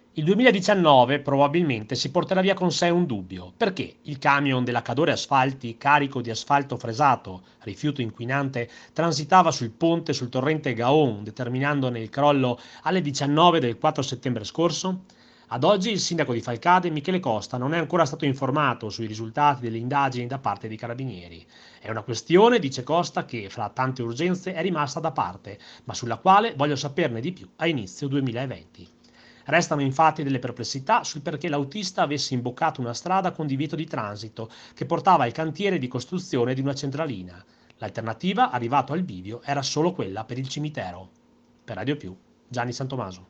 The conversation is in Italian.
Il 2019 probabilmente si porterà via con sé un dubbio, perché il camion della Cadore Asfalti, carico di asfalto fresato, rifiuto inquinante, transitava sul ponte sul torrente Gaon, determinandone il crollo alle 19 del 4 settembre scorso? Ad oggi il sindaco di Falcade, Michele Costa, non è ancora stato informato sui risultati delle indagini da parte dei carabinieri. È una questione, dice Costa, che fra tante urgenze è rimasta da parte, ma sulla quale voglio saperne di più a inizio 2020. Restano infatti delle perplessità sul perché l'autista avesse imboccato una strada con divieto di transito che portava al cantiere di costruzione di una centralina. L'alternativa, arrivato al bivio, era solo quella per il cimitero. Per Radio Più, Gianni Santomaso.